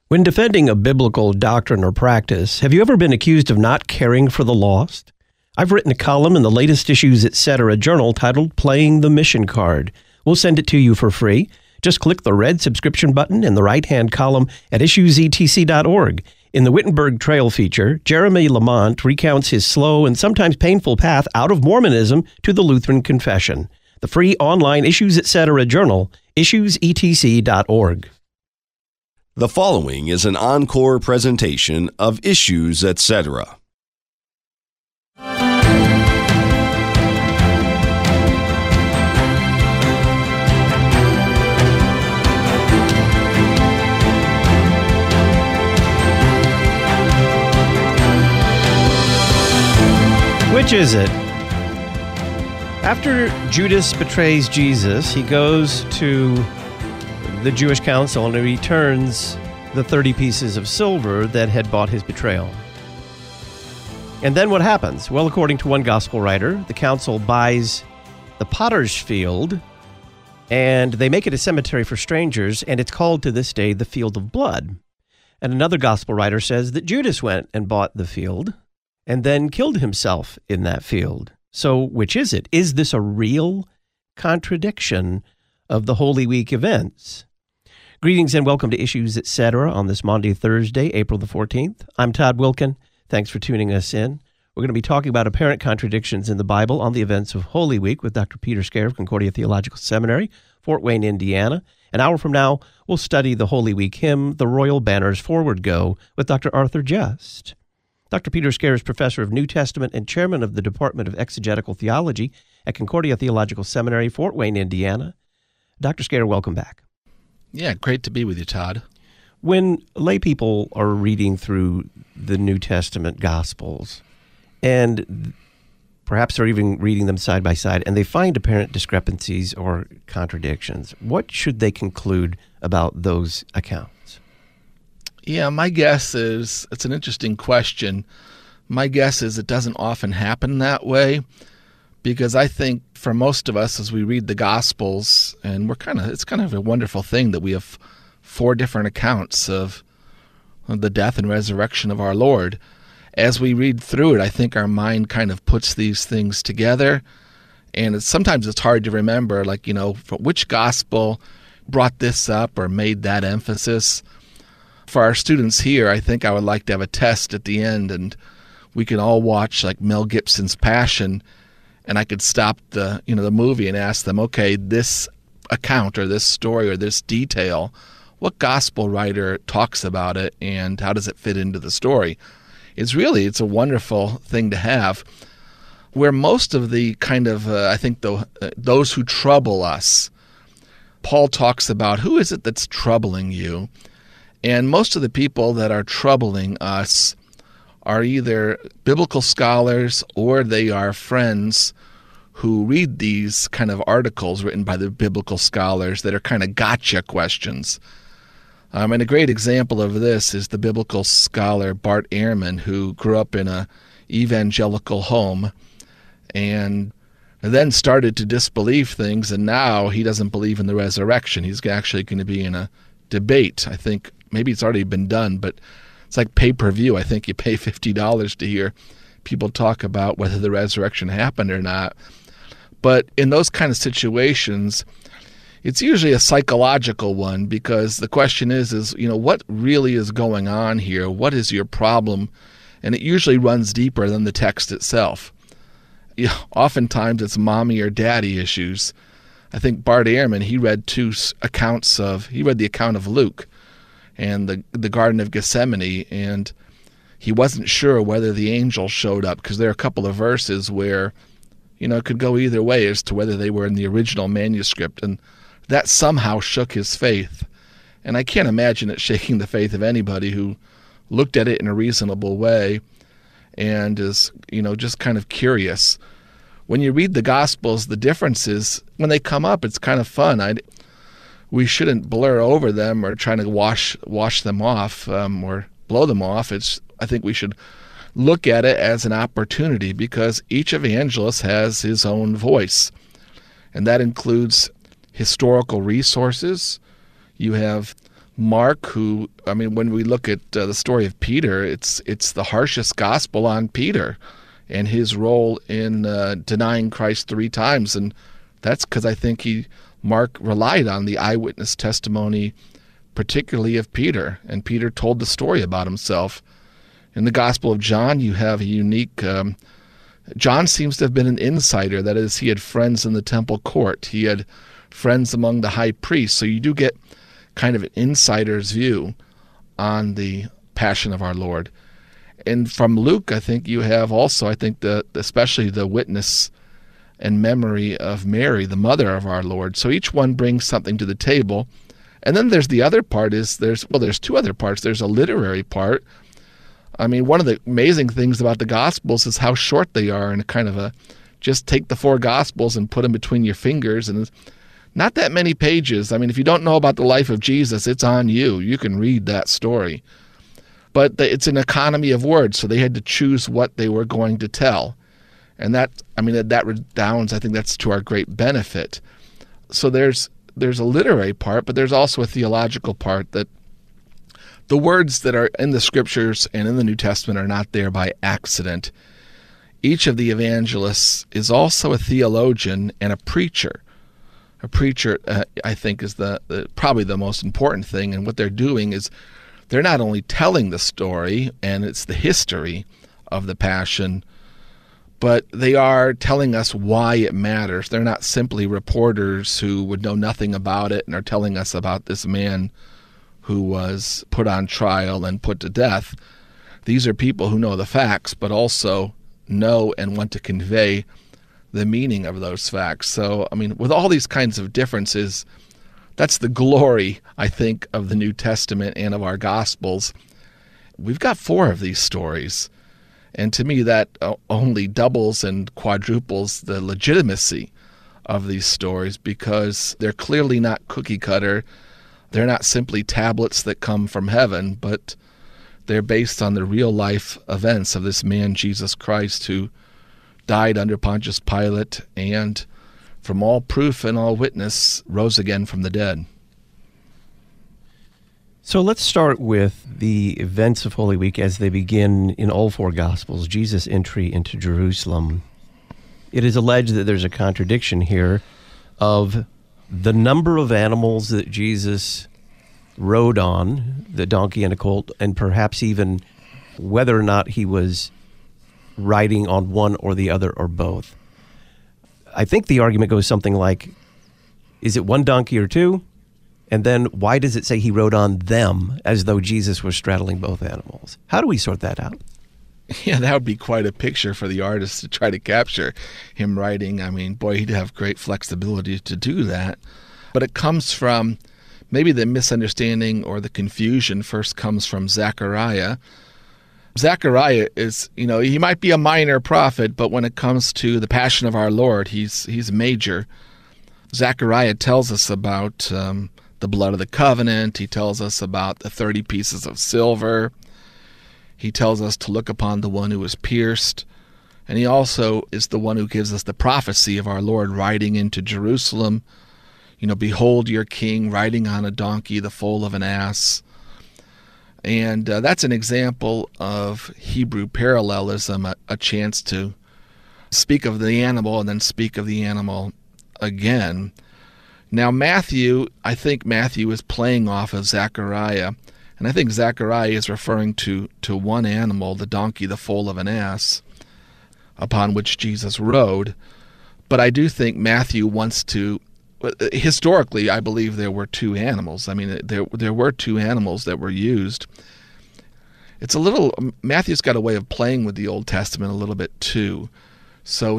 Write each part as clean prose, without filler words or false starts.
When defending a biblical doctrine or practice, have you ever been accused of not caring for the lost? I've written a column in the latest Issues Etc. journal titled Playing the Mission Card. We'll send it to you for free. Just click the red subscription button in the right-hand column at issuesetc.org. In the Wittenberg Trail feature, Jeremy Lamont recounts his slow and sometimes painful path out of Mormonism to the Lutheran Confession. The free online Issues Etc. journal, issuesetc.org. The following is an encore presentation of Issues Etc. Which is it? After Judas betrays Jesus, he goes to the Jewish council and he returns the 30 pieces of silver that had bought his betrayal. And then what happens? Well, according to one gospel writer, the council buys the potter's field and they make it a cemetery for strangers, and it's called to this day the Field of Blood. And another gospel writer says that Judas went and bought the field and then killed himself in that field. So which is it? Is this a real contradiction of the Holy Week events? Greetings and welcome to Issues Etc. on this Maundy, Thursday, April the 14th. I'm Todd Wilkin. Thanks for tuning us in. We're going to be talking about apparent contradictions in the Bible on the events of Holy Week with Dr. Peter Scair of Concordia Theological Seminary, Fort Wayne, Indiana. An hour from now, we'll study the Holy Week hymn, The Royal Banners Forward Go, with Dr. Arthur Just. Dr. Peter Scair is professor of New Testament and chairman of the Department of Exegetical Theology at Concordia Theological Seminary, Fort Wayne, Indiana. Dr. Scair, welcome back. Yeah, great to be with you, Todd. When lay people are reading through the New Testament Gospels, and perhaps they're even reading them side by side, and they find apparent discrepancies or contradictions, what should they conclude about those accounts? Yeah, my guess is, it's an interesting question. My guess is it doesn't often happen that way, because I think for most of us as we read the Gospels, and it's kind of a wonderful thing that we have four different accounts of the death and resurrection of our Lord. As we read through it, I think our mind kind of puts these things together, and sometimes it's hard to remember, which Gospel brought this up or made that emphasis. For our students here, I think I would like to have a test at the end, and we can all watch like Mel Gibson's Passion, and I could stop the movie and ask them, okay, this account or this story or this detail, what gospel writer talks about it and how does it fit into the story? It's a wonderful thing to have. Where most of the those who trouble us, Paul talks about who is it that's troubling you? And most of the people that are troubling us are either biblical scholars or they are friends who read these kind of articles written by the biblical scholars that are kind of gotcha questions. And a great example of this is the biblical scholar Bart Ehrman, who grew up in an evangelical home and then started to disbelieve things, and now he doesn't believe in the resurrection. He's actually going to be in a debate. I think maybe it's already been done, but it's like pay-per-view. I think you pay $50 to hear people talk about whether the resurrection happened or not. But in those kind of situations, it's usually a psychological one, because the question is what really is going on here? What is your problem? And it usually runs deeper than the text itself. Oftentimes it's mommy or daddy issues. I think Bart Ehrman, he read the account of Luke and the Garden of Gethsemane, and he wasn't sure whether the angel showed up, because there are a couple of verses where, it could go either way as to whether they were in the original manuscript, and that somehow shook his faith. And I can't imagine it shaking the faith of anybody who looked at it in a reasonable way and is, just kind of curious. When you read the Gospels, the differences, when they come up, it's kind of fun. We shouldn't blur over them or try to wash them off or blow them off. I think we should look at it as an opportunity, because each evangelist has his own voice, and that includes historical resources. You have Mark, when we look at the story of Peter, it's the harshest gospel on Peter and his role in denying Christ 3 times. And that's because I think Mark relied on the eyewitness testimony, particularly of Peter. And Peter told the story about himself. In the Gospel of John, you have a unique... John seems to have been an insider. That is, he had friends in the temple court. He had friends among the high priests. So you do get kind of an insider's view on the Passion of our Lord. And from Luke, I think you have also, especially the witness and memory of Mary, the mother of our Lord. So each one brings something to the table. And then there's the other part there's 2 other parts. There's a literary part. One of the amazing things about the Gospels is how short they are, and kind of just take the 4 Gospels and put them between your fingers, and not that many pages. If you don't know about the life of Jesus, it's on you. You can read that story. But it's an economy of words, so they had to choose what they were going to tell. And that redounds, I think that's to our great benefit. So there's a literary part, but there's also a theological part, that the words that are in the Scriptures and in the New Testament are not there by accident. Each of the evangelists is also a theologian and a preacher. A preacher, I think, is probably the most important thing. And what they're doing is they're not only telling the story, and it's the history of the Passion, but they are telling us why it matters. They're not simply reporters who would know nothing about it and are telling us about this man who was put on trial and put to death. These are people who know the facts, but also know and want to convey the meaning of those facts. So, with all these kinds of differences, that's the glory, I think, of the New Testament and of our Gospels. We've got 4 of these stories, and to me that only doubles and quadruples the legitimacy of these stories, because they're clearly not cookie cutter. They're not simply tablets that come from heaven, but they're based on the real life events of this man, Jesus Christ, who died under Pontius Pilate, and from all proof and all witness, rose again from the dead. So let's start with the events of Holy Week as they begin in all 4 Gospels, Jesus' entry into Jerusalem. It is alleged that there's a contradiction here of the number of animals that Jesus rode on, the donkey and a colt, and perhaps even whether or not he was riding on one or the other or both. I think the argument goes something like, is it 1 donkey or 2? And then why does it say he rode on them as though Jesus was straddling both animals? How do we sort that out? Yeah, that would be quite a picture for the artist to try to capture him riding. He'd have great flexibility to do that. But it comes from, maybe the misunderstanding or the confusion first comes from Zechariah. Zechariah is, he might be a minor prophet, but when it comes to the Passion of our Lord, he's major. Zechariah tells us about the blood of the covenant. He tells us about the 30 pieces of silver. He tells us to look upon the one who was pierced. And he also is the one who gives us the prophecy of our Lord riding into Jerusalem. Behold your king riding on a donkey, the foal of an ass. And that's an example of Hebrew parallelism, a chance to speak of the animal and then speak of the animal again. Now I think Matthew is playing off of Zechariah, and I think Zechariah is referring to 1 animal, the donkey, the foal of an ass, upon which Jesus rode. But I do think Matthew wants to, historically, I believe there were 2 animals. There were 2 animals that were used. Matthew's got a way of playing with the Old Testament a little bit too. So,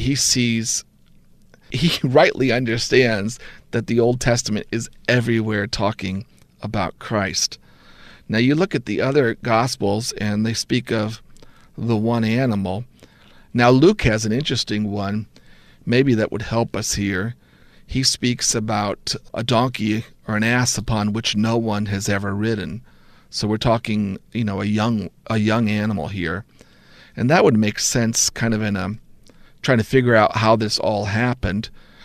he rightly understands that the Old Testament is everywhere talking about Christ. Now you look at the other Gospels and they speak of the 1 animal. Now Luke has an interesting one, maybe that would help us here. He speaks about a donkey or an ass upon which no one has ever ridden. So we're talking, a young animal here. And that would make sense kind of in trying to figure out how this all happened.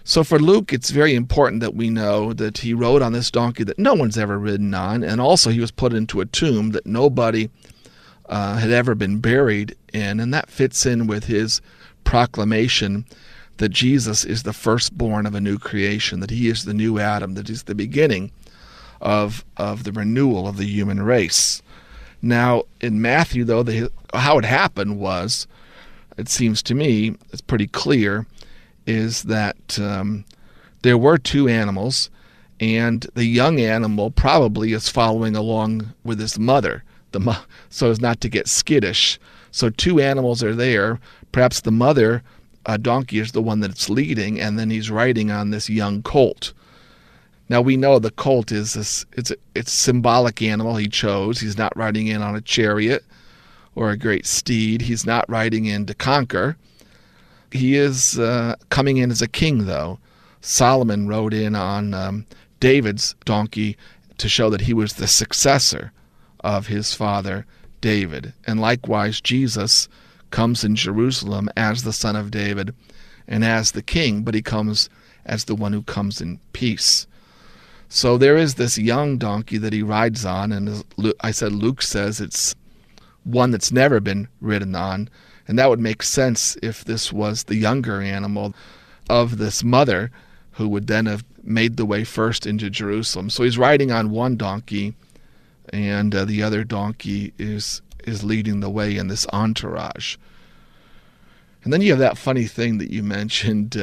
So for Luke, it's very important that we know that he rode on this donkey that no one's ever ridden on, and also he was put into a tomb that nobody had ever been buried in, and that fits in with his proclamation that Jesus is the firstborn of a new creation, that he is the new Adam, that he's the beginning of the renewal of the human race. Now, in Matthew, though, how it happened was, it seems to me, it's pretty clear, is that there were two animals, and the young animal probably is following along with his mother, so as not to get skittish. So two animals are there. Perhaps the mother donkey is the one that's leading, and then he's riding on this young colt. Now we know the colt is it's a symbolic animal he chose. He's not riding in on a chariot or a great steed. He's not riding in to conquer. He is coming in as a king, though. Solomon rode in on David's donkey to show that he was the successor of his father David. And likewise, Jesus comes in Jerusalem as the son of David and as the king, but he comes as the one who comes in peace. So there is this young donkey that he rides on, and as I said, Luke says it's one that's never been ridden on, and that would make sense if this was the younger animal of this mother who would then have made the way first into Jerusalem. So he's riding on one donkey, and the other donkey is leading the way in this entourage. And then you have that funny thing that you mentioned.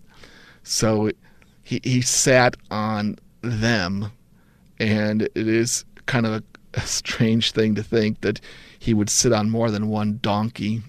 So he sat on them, and it is kind of a strange thing to think that he would sit on more than one donkey.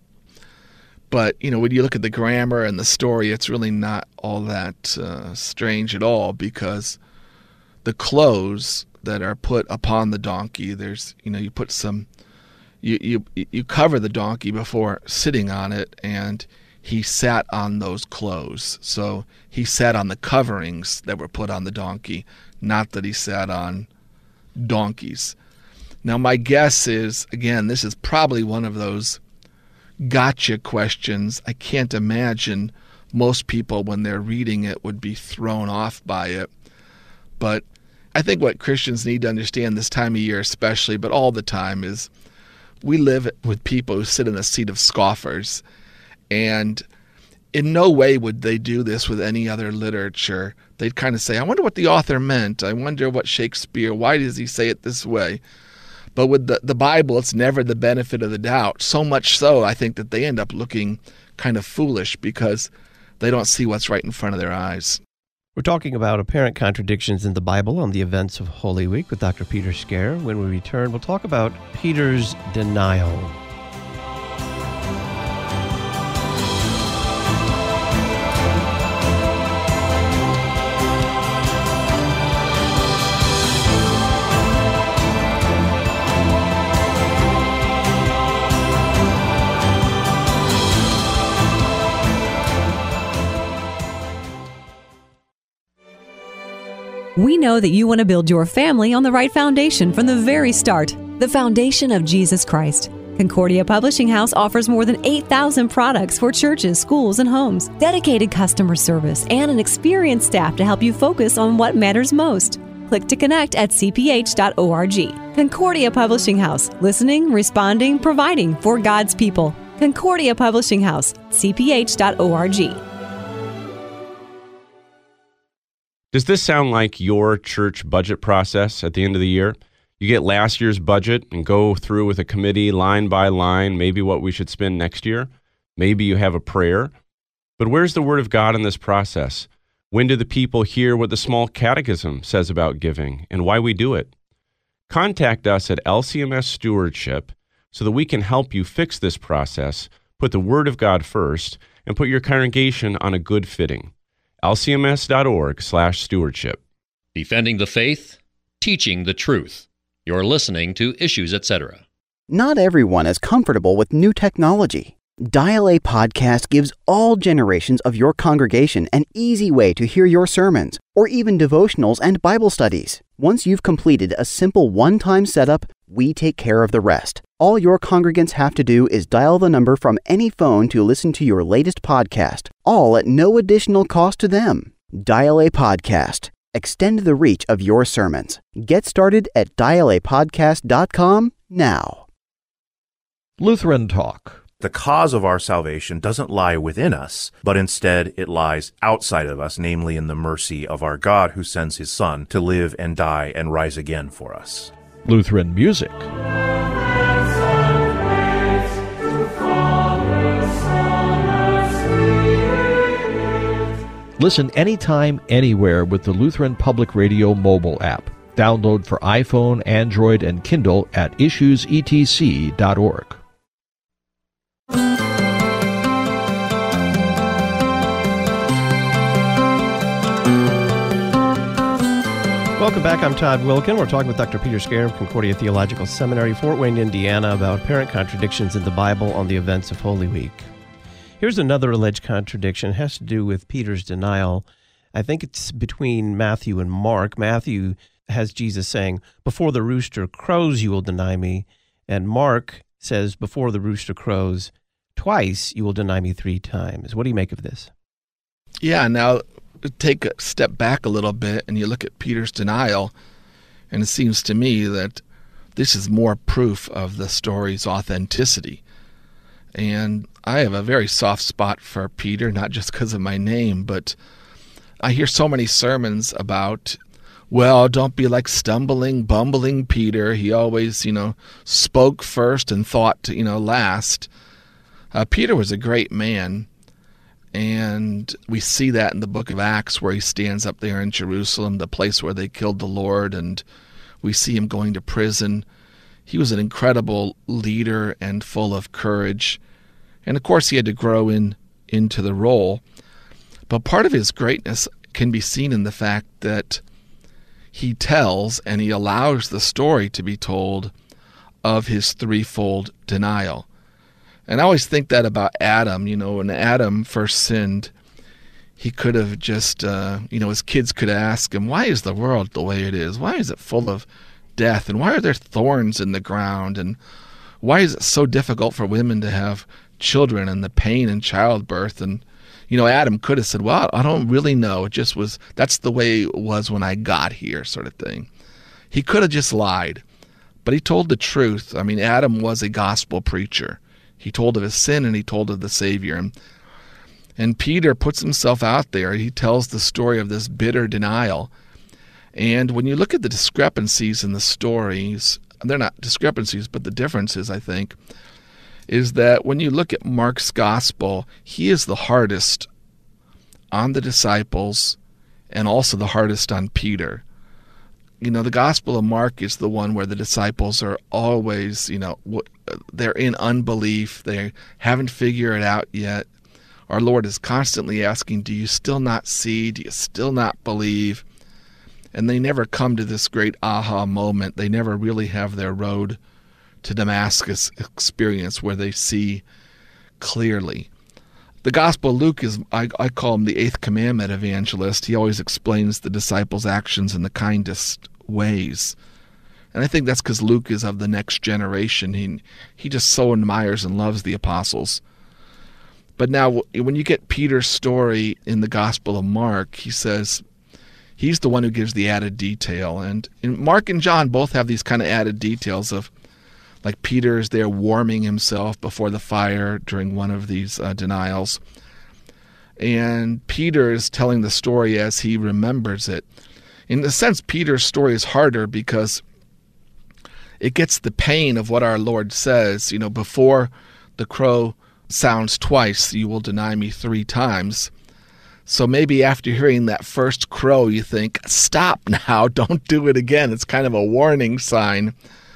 But, when you look at the grammar and the story, it's really not all that strange at all, because the clothes that are put upon the donkey, there's, you put some, you cover the donkey before sitting on it, and he sat on those clothes. So he sat on the coverings that were put on the donkey, not that he sat on donkeys. Now, my guess is, again, this is probably one of those gotcha questions. I can't imagine most people, when they're reading it, would be thrown off by it. But I think what Christians need to understand this time of year especially, but all the time, is we live with people who sit in the seat of scoffers. And in no way would they do this with any other literature. They'd kind of say, I wonder what the author meant. I wonder what Shakespeare, why does he say it this way? But with the Bible, it's never the benefit of the doubt. So much so, I think, that they end up looking kind of foolish because they don't see what's right in front of their eyes. We're talking about apparent contradictions in the Bible on the events of Holy Week with Dr. Peter Scaer. When we return, we'll talk about Peter's denial. We know that you want to build your family on the right foundation from the very start, the foundation of Jesus Christ. Concordia Publishing House offers more than 8,000 products for churches, schools, and homes, dedicated customer service, and an experienced staff to help you focus on what matters most. Click to connect at cph.org. Concordia Publishing House, listening, responding, providing for God's people. Concordia Publishing House, cph.org. Does this sound like your church budget process at the end of the year? You get last year's budget and go through with a committee line by line, maybe what we should spend next year. Maybe you have a prayer. But where's the Word of God in this process? When do the people hear what the small catechism says about giving and why we do it? Contact us at LCMS Stewardship so that we can help you fix this process, put the Word of God first, and put your congregation on a good footing. lcms.org/stewardship. Defending the faith, teaching the truth. You're listening to Issues, Etc. Not everyone is comfortable with new technology. Dial A Podcast gives all generations of your congregation an easy way to hear your sermons, or even devotionals and Bible studies. Once you've completed a simple one-time setup, we take care of the rest. All your congregants have to do is dial the number from any phone to listen to your latest podcast, all at no additional cost to them. Dial a Podcast. Extend the reach of your sermons. Get started at dialapodcast.com now. Lutheran Talk. The cause of our salvation doesn't lie within us, but instead it lies outside of us, namely in the mercy of our God who sends his Son to live and die and rise again for us. Lutheran Music. Listen anytime, anywhere with the Lutheran Public Radio mobile app. Download for iPhone, Android, and Kindle at issuesetc.org. Welcome back. I'm Todd Wilkin. We're talking with Dr. Peter Scaire of Concordia Theological Seminary, Fort Wayne, Indiana, about apparent contradictions in the Bible on the events of Holy Week. Here's another alleged contradiction. It has to do with Peter's denial. I think it's between Matthew and Mark. Matthew has Jesus saying, "Before the rooster crows, you will deny me." And Mark says, "Before the rooster crows, twice you will deny me 3 times." What do you make of this? Yeah, now take a step back a little bit and you look at Peter's denial, and it seems to me that this is more proof of the story's authenticity. And I have a very soft spot for Peter, not just because of my name, but I hear so many sermons about, well, don't be like stumbling, bumbling Peter. He always, spoke first and thought, last. Peter was a great man, and we see that in the book of Acts where he stands up there in Jerusalem, the place where they killed the Lord, and we see him going to prison. He was an incredible leader and full of courage. And of course, he had to grow into the role. But part of his greatness can be seen in the fact that he tells and he allows the story to be told of his threefold denial. And I always think that about Adam. When Adam first sinned, he could have just, his kids could ask him, why is the world the way it is? Why is it full of death? And why are there thorns in the ground? And why is it so difficult for women to have children and the pain in childbirth? And, Adam could have said, well, I don't really know. It just was, that's the way it was when I got here, sort of thing. He could have just lied, but he told the truth. Adam was a gospel preacher. He told of his sin and he told of the Savior. And Peter puts himself out there. He tells the story of this bitter denial. And when you look at the discrepancies in the stories, they're not discrepancies, but the differences, I think, is that when you look at Mark's gospel, he is the hardest on the disciples and also the hardest on Peter. The Gospel of Mark is the one where the disciples are always, they're in unbelief. They haven't figured it out yet. Our Lord is constantly asking, do you still not see? Do you still not believe? And they never come to this great aha moment. They never really have their road to Damascus experience where they see clearly. The Gospel of Luke is, I call him the 8th commandment evangelist. He always explains the disciples' actions in the kindest ways. And I think that's because Luke is of the next generation. He just so admires and loves the apostles. But now when you get Peter's story in the Gospel of Mark, he says he's the one who gives the added detail. And Mark and John both have these kind of added details of, like Peter is there warming himself before the fire during one of these denials. And Peter is telling the story as he remembers it. In a sense, Peter's story is harder because it gets the pain of what our Lord says. Before the crow sounds twice, you will deny me 3 times. So maybe after hearing that first crow, you think, stop now, don't do it again. It's kind of a warning sign.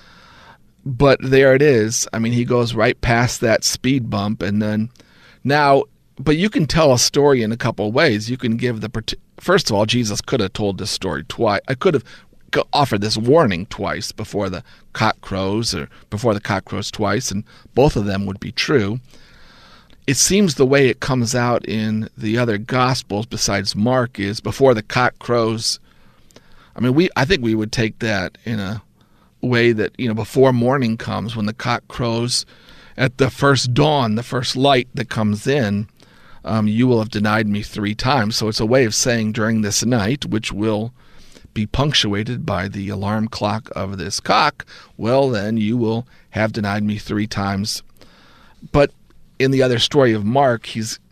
But there it is. He goes right past that speed bump, and then now, but you can tell a story in a couple of ways. You can give first of all, Jesus could have told this story twice. I could have offered this warning twice before the cock crows, or before the cock crows twice, and both of them would be true. It seems the way it comes out in the other Gospels besides Mark is before the cock crows. I think we would take that in a way that, before morning comes, when the cock crows at the first dawn, the first light that comes in, you will have denied me 3 times. So it's a way of saying during this night, which will be punctuated by the alarm clock of this cock, well, then you will have denied me 3 times. But in the other story of Mark,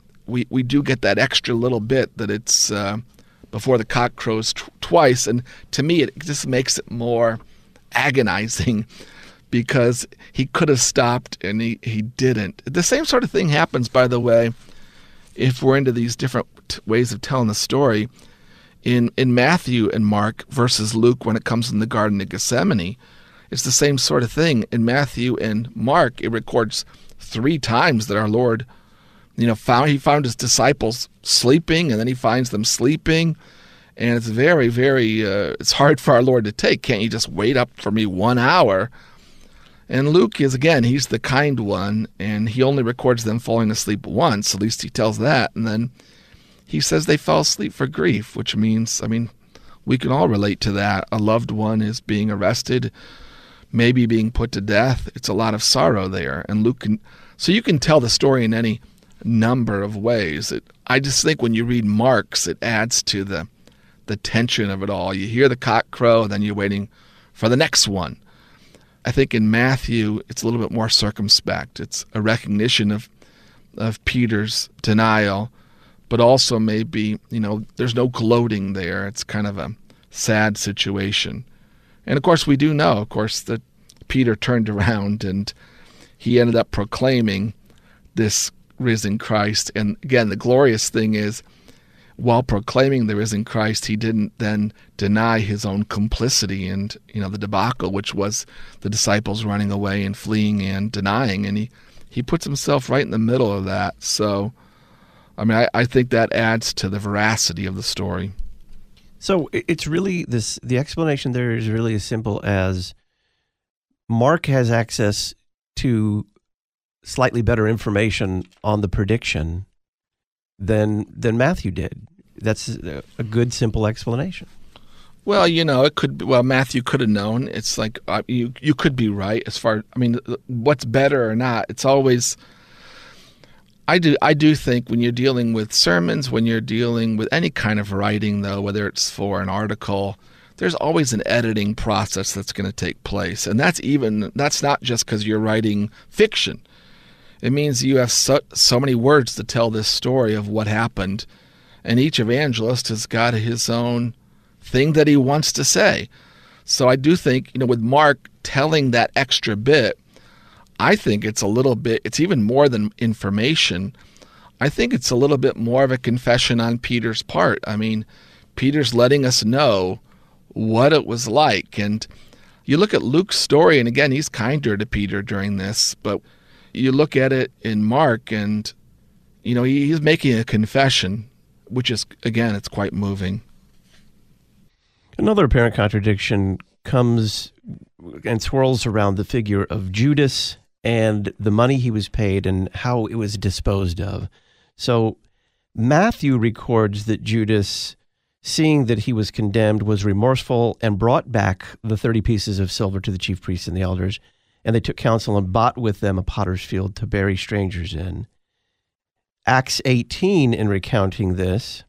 we do get that extra little bit that it's before the cock crows twice. And to me, it just makes it more agonizing because he could have stopped and he didn't. The same sort of thing happens, by the way, if we're into these different ways of telling the story. In Matthew and Mark versus Luke when it comes in the Garden of Gethsemane, it's the same sort of thing. In Matthew and Mark, it records 3 times that our Lord, he found his disciples sleeping, and then he finds them sleeping. And it's very, very, it's hard for our Lord to take. Can't you just wait up for me 1 hour? And Luke is, again, he's the kind one, and he only records them falling asleep once, at least he tells that. And then he says they fell asleep for grief, which means, we can all relate to that. A loved one is being arrested, maybe being put to death. It's a lot of sorrow there. And so you can tell the story in any number of ways. I just think when you read Mark's, it adds to the tension of it all. You hear the cock crow, then you're waiting for the next one. I think in Matthew, it's a little bit more circumspect. It's a recognition of Peter's denial, but also maybe, there's no gloating there. It's kind of a sad situation. And of course, we do know, that Peter turned around and he ended up proclaiming this risen Christ. And again, the glorious thing is, while proclaiming the risen Christ, he didn't then deny his own complicity and, the debacle, which was the disciples running away and fleeing and denying. And he puts himself right in the middle of that. So, I think that adds to the veracity of the story. So it's really the explanation there is really as simple as Mark has access to slightly better information on the prediction than Matthew did. That's a good, simple explanation. Well, it could be, Matthew could have known. It's like you could be right as far, what's better or not. It's always, I do think when you're dealing with sermons, when you're dealing with any kind of writing, though, whether it's for an article, there's always an editing process that's going to take place. And that's not just because you're writing fiction. It means you have so many words to tell this story of what happened. And each evangelist has got his own thing that he wants to say. So I do think, with Mark telling that extra bit, I think it's it's even more than information. I think it's a little bit more of a confession on Peter's part. Peter's letting us know what it was like. And you look at Luke's story, and again, he's kinder to Peter during this, but you look at it in Mark, and, he's making a confession, which is, again, it's quite moving. Another apparent contradiction comes and swirls around the figure of Judas and the money he was paid and how it was disposed of. So Matthew records that Judas, seeing that he was condemned, was remorseful and brought back the 30 pieces of silver to the chief priests and the elders, and they took counsel and bought with them a potter's field to bury strangers in. Acts 18, in recounting this,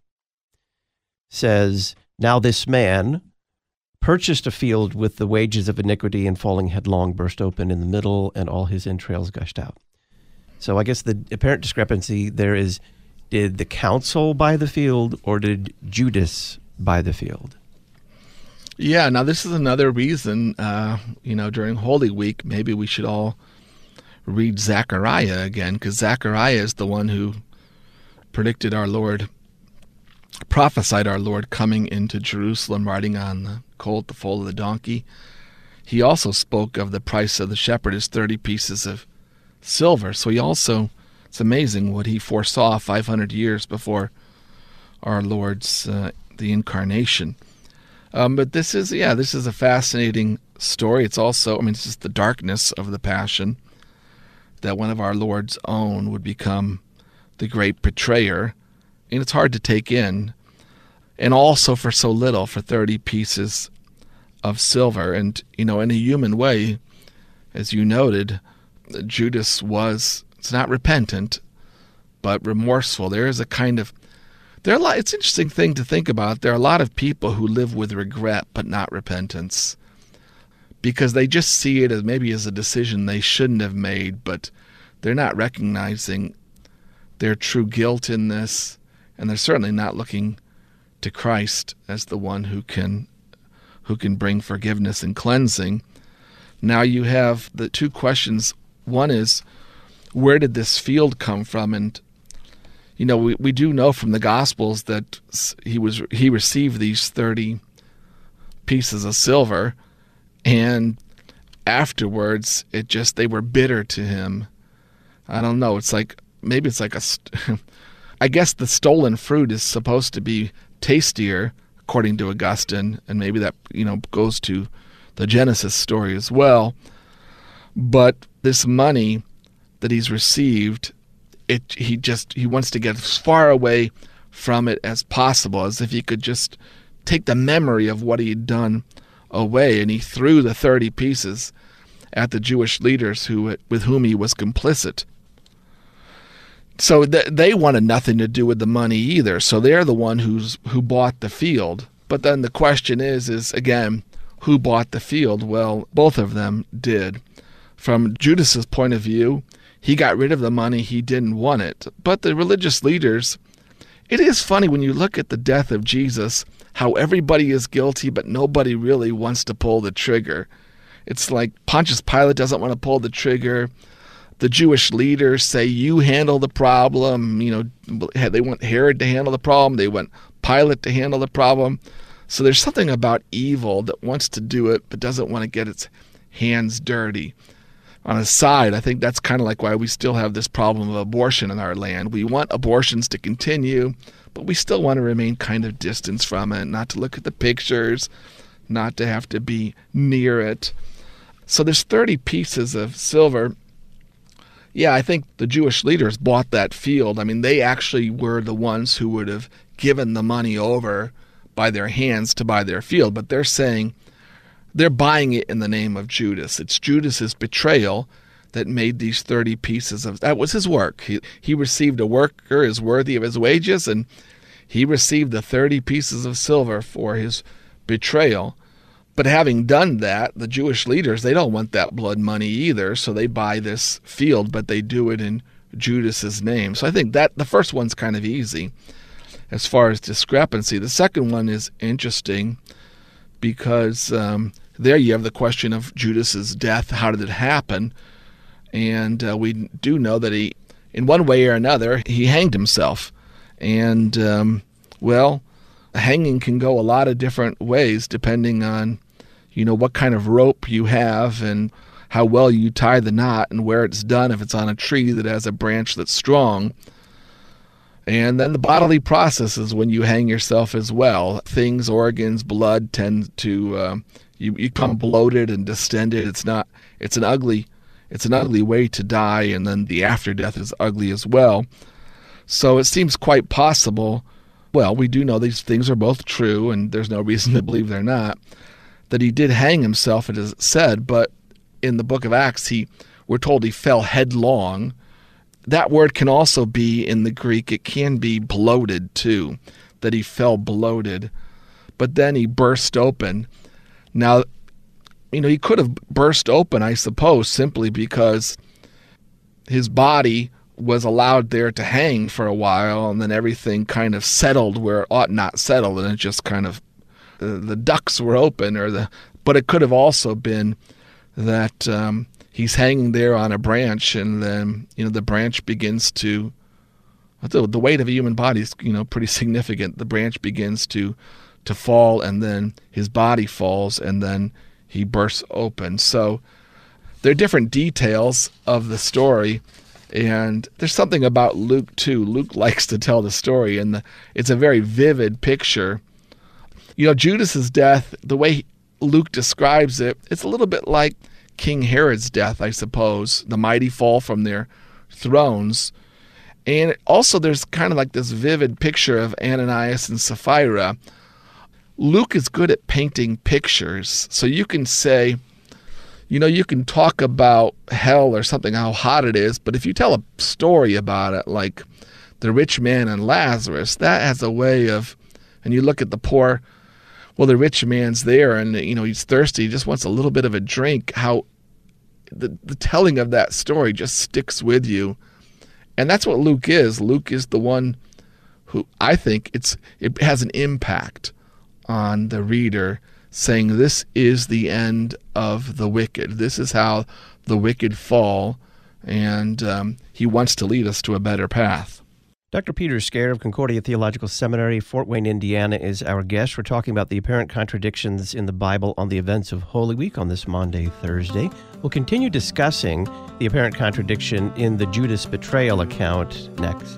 says, "Now this man purchased a field with the wages of iniquity, and falling headlong burst open in the middle, and all his entrails gushed out." So I guess the apparent discrepancy there is, did the council buy the field or did Judas buy the field? Yeah, now this is another reason, during Holy Week, maybe we should all read Zechariah again, because Zechariah is the one who predicted our Lord, prophesied our Lord coming into Jerusalem riding on the colt, the foal of the donkey. He also spoke of the price of the shepherd as 30 pieces of silver. So it's amazing what he foresaw 500 years before our Lord's, the incarnation. But this is a fascinating story. It's also, it's just the darkness of the passion, that one of our Lord's own would become the great betrayer. And it's hard to take in. And also for so little, for 30 pieces of silver. And, in a human way, as you noted, Judas it's not repentant, but remorseful. There is a kind of, it's an interesting thing to think about. There are a lot of people who live with regret, but not repentance, because they just see it as maybe as a decision they shouldn't have made, but they're not recognizing their true guilt in this, and they're certainly not looking to Christ as the one who can bring forgiveness and cleansing. Now you have the two questions. One is, where did this field come from? And we do know from the Gospels that he received these 30 pieces of silver, and afterwards they were bitter to him. I don't know. I guess the stolen fruit is supposed to be tastier, according to Augustine, and maybe that goes to the Genesis story as well. But this money that he's received, he wants to get as far away from it as possible, as if he could just take the memory of what he had done away, and he threw the 30 pieces at the Jewish leaders with whom he was complicit. So they wanted nothing to do with the money either. So they're the one who bought the field. But then the question is again, who bought the field? Well, both of them did. From Judas's point of view, he got rid of the money. He didn't want it. But the religious leaders, it is funny when you look at the death of Jesus, how everybody is guilty, but nobody really wants to pull the trigger. It's like Pontius Pilate doesn't want to pull the trigger. The Jewish leaders say, you handle the problem. They want Herod to handle the problem. They want Pilate to handle the problem. So there's something about evil that wants to do it, but doesn't want to get its hands dirty. On a side, I think that's kind of like why we still have this problem of abortion in our land. We want abortions to continue, but we still want to remain kind of distanced from it, not to look at the pictures, not to have to be near it. So there's 30 pieces of silver. Yeah, I think the Jewish leaders bought that field. I mean, they actually were the ones who would have given the money over by their hands to buy their field. But they're saying they're buying it in the name of Judas. It's Judas's betrayal that made these 30 pieces of, that was his work. He received a worker is worthy of his wages, and he received the 30 pieces of silver for his betrayal. But having done that, the Jewish leaders, they don't want that blood money either, so they buy this field, but they do it in Judas's name. So I think that the first one's kind of easy as far as discrepancy. The second one is interesting because there you have the question of Judas's death. How did it happen? And we do know that he, in one way or another, he hanged himself. And, hanging can go a lot of different ways depending on, what kind of rope you have and how well you tie the knot and where it's done, if it's on a tree that has a branch that's strong. And then the bodily processes when you hang yourself as well. Things, organs, blood tend to, you become bloated and distended. It's an ugly way to die, and then the after death is ugly as well. So it seems quite possible, well, we do know these things are both true, and there's no reason to believe they're not, that he did hang himself, it is said, but in the book of Acts, we're told he fell headlong. That word can also be, in the Greek, it can be bloated too, that he fell bloated. But then he burst open. Now, he could have burst open, I suppose, simply because his body was allowed there to hang for a while, and then everything kind of settled where it ought not settle, and it just kind of, the ducts were open, but it could have also been that he's hanging there on a branch, and then, the branch begins to, the weight of a human body is, pretty significant. The branch begins to fall, and then his body falls, and then he bursts open. So there are different details of the story, and there's something about Luke too. Luke likes to tell the story, and it's a very vivid picture. Judas's death, the way Luke describes it, it's a little bit like King Herod's death, I suppose, the mighty fall from their thrones. And also there's kind of like this vivid picture of Ananias and Sapphira. Luke is good at painting pictures. So you can say, you can talk about hell or something, how hot it is, but if you tell a story about it, like the rich man and Lazarus, that has a way of, and you look at the poor, well, the rich man's there and, he's thirsty, he just wants a little bit of a drink, how the telling of that story just sticks with you. And that's what Luke is. Luke is the one who, I think, it has an impact on the reader, saying this is the end of the wicked. This is how the wicked fall, and he wants to lead us to a better path. Dr. Peter Scaer of Concordia Theological Seminary, Fort Wayne, Indiana, is our guest. We're talking about the apparent contradictions in the Bible on the events of Holy Week on this Maundy, Thursday. We'll continue discussing the apparent contradiction in the Judas betrayal account next.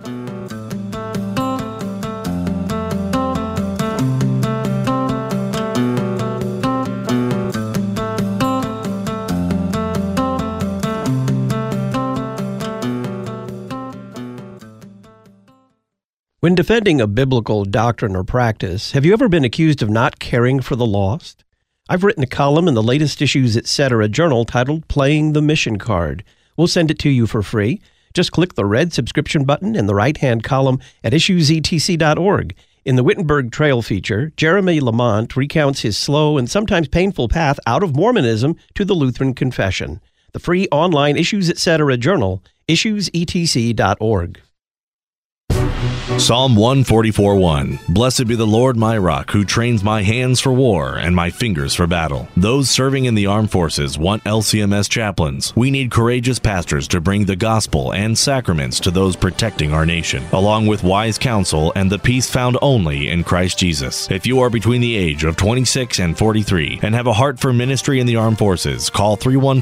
When defending a biblical doctrine or practice, have you ever been accused of not caring for the lost? I've written a column in the latest Issues Etc. journal titled Playing the Mission Card. We'll send it to you for free. Just click the red subscription button in the right-hand column at issuesetc.org. In the Wittenberg Trail feature, Jeremy Lamont recounts his slow and sometimes painful path out of Mormonism to the Lutheran Confession. The free online Issues Etc. journal, issuesetc.org. Psalm 144:1. Blessed be the Lord my rock, who trains my hands for war and my fingers for battle. Those serving in the armed forces want LCMS chaplains. We need courageous pastors to bring the gospel and sacraments to those protecting our nation, along with wise counsel and the peace found only in Christ Jesus. If you are between the age of 26 and 43 and have a heart for ministry in the armed forces, call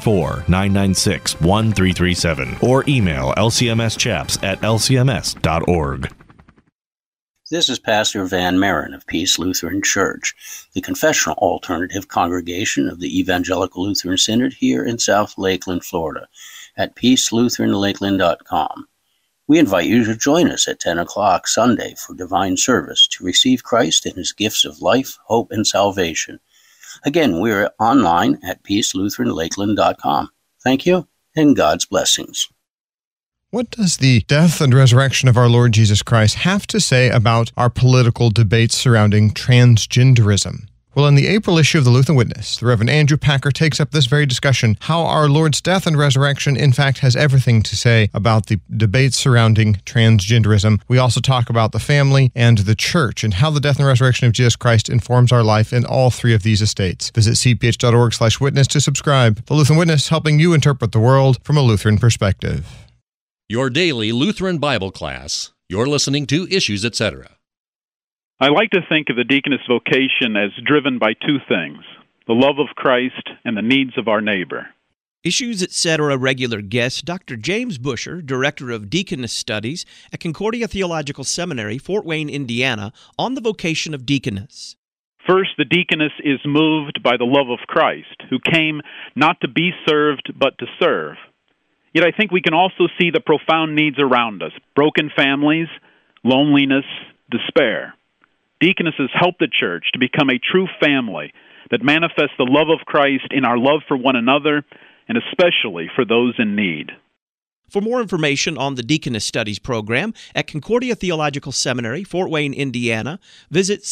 314-996-1337 or email lcmschaps@lcms.org. This is Pastor Van Maren of Peace Lutheran Church, the confessional alternative congregation of the Evangelical Lutheran Synod here in South Lakeland, Florida, at peacelutheranlakeland.com. We invite you to join us at 10 o'clock Sunday for divine service to receive Christ and his gifts of life, hope, and salvation. Again, we're online at peacelutheranlakeland.com. Thank you, and God's blessings. What does the death and resurrection of our Lord Jesus Christ have to say about our political debates surrounding transgenderism? Well, in the April issue of the Lutheran Witness, the Reverend Andrew Packer takes up this very discussion, how our Lord's death and resurrection, in fact, has everything to say about the debates surrounding transgenderism. We also talk about the family and the church and how the death and resurrection of Jesus Christ informs our life in all three of these estates. Visit cph.org/witness to subscribe. The Lutheran Witness, helping you interpret the world from a Lutheran perspective. Your daily Lutheran Bible class. You're listening to Issues Etc. I like to think of the deaconess vocation as driven by two things, the love of Christ and the needs of our neighbor. Issues Etc. regular guest, Dr. James Busher, Director of Deaconess Studies at Concordia Theological Seminary, Fort Wayne, Indiana, on the vocation of deaconess. First, the deaconess is moved by the love of Christ, who came not to be served, but to serve. Yet I think we can also see the profound needs around us, broken families, loneliness, despair. Deaconesses help the church to become a true family that manifests the love of Christ in our love for one another, and especially for those in need. For more information on the Deaconess Studies program at Concordia Theological Seminary, Fort Wayne, Indiana, visit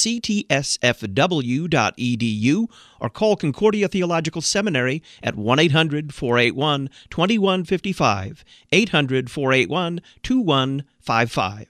ctsfw.edu or call Concordia Theological Seminary at 1-800-481-2155, 800-481-2155.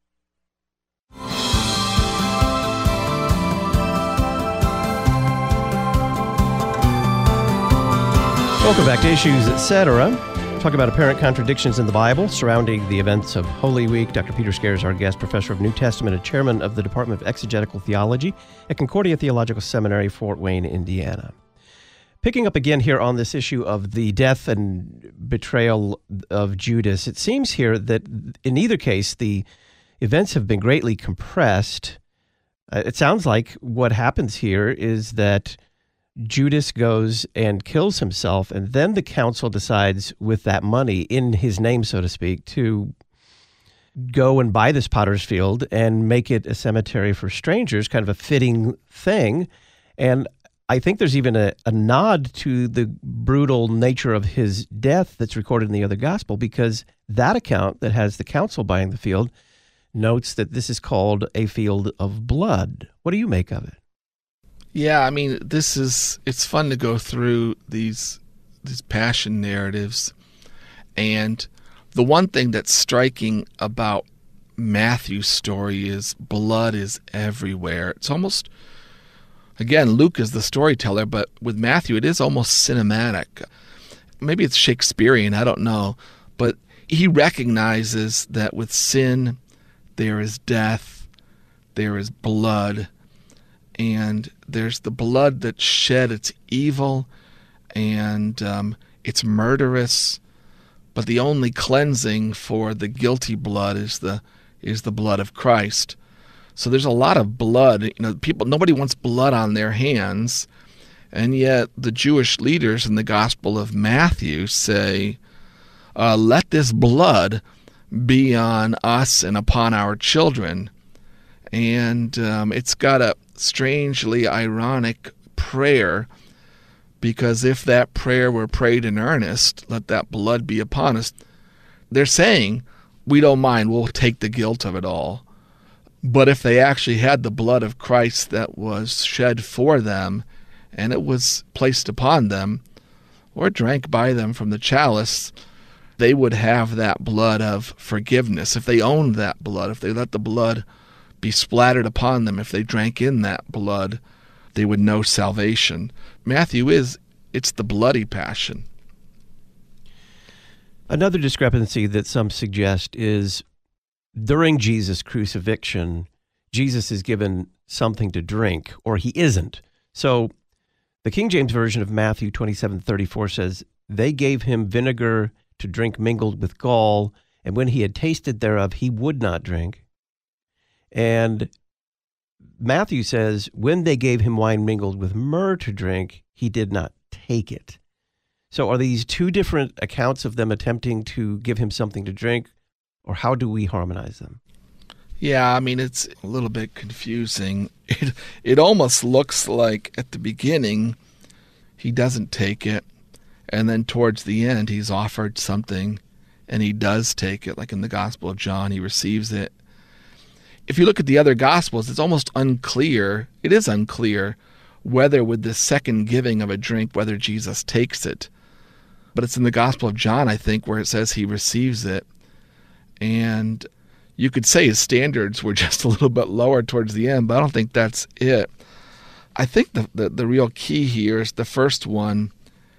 Welcome back to Issues Etc. Talk about apparent contradictions in the Bible surrounding the events of Holy Week. Dr. Peter Scaer is our guest, professor of New Testament and chairman of the Department of Exegetical Theology at Concordia Theological Seminary, Fort Wayne, Indiana. Picking up again here on this issue of the death and betrayal of Judas, it seems here that in either case, the events have been greatly compressed. It sounds like what happens here is that Judas goes and kills himself, and then the council decides with that money in his name, so to speak, to go and buy this potter's field and make it a cemetery for strangers, kind of a fitting thing. And I think there's even a nod to the brutal nature of his death that's recorded in the other gospel, because that account that has the council buying the field notes that this is called a field of blood. What do you make of it? Yeah, I mean, it's fun to go through these passion narratives. And the one thing that's striking about Matthew's story is blood is everywhere. It's almost, again, Luke is the storyteller, but with Matthew, it is almost cinematic. Maybe it's Shakespearean, I don't know. But he recognizes that with sin, there is death, there is blood, and there's the blood that's shed. It's evil, and it's murderous. But the only cleansing for the guilty blood is the blood of Christ. So there's a lot of blood. Nobody wants blood on their hands, and yet the Jewish leaders in the Gospel of Matthew say, "Let this blood be on us and upon our children." And it's got a strangely ironic prayer, because if that prayer were prayed in earnest, "Let that blood be upon us," they're saying, "We don't mind, we'll take the guilt of it all." But if they actually had the blood of Christ that was shed for them, and it was placed upon them, or drank by them from the chalice, they would have that blood of forgiveness. If they owned that blood, if they let the blood be splattered upon them, if they drank in that blood, they would know salvation. Matthew it's the bloody passion. Another discrepancy that some suggest is during Jesus' crucifixion, Jesus is given something to drink, or he isn't. So the King James Version of Matthew 27:34 says, "They gave him vinegar to drink mingled with gall, and when he had tasted thereof, he would not drink." And Matthew says, when they gave him wine mingled with myrrh to drink, he did not take it. So are these two different accounts of them attempting to give him something to drink, or how do we harmonize them? Yeah, I mean, it's a little bit confusing. It almost looks like at the beginning he doesn't take it, and then towards the end he's offered something and he does take it, like in the Gospel of John, he receives it. If you look at the other Gospels, it's almost unclear, it is unclear, whether with the second giving of a drink, whether Jesus takes it. But it's in the Gospel of John, I think, where it says he receives it. And you could say his standards were just a little bit lower towards the end, but I don't think that's it. I think the real key here is the first one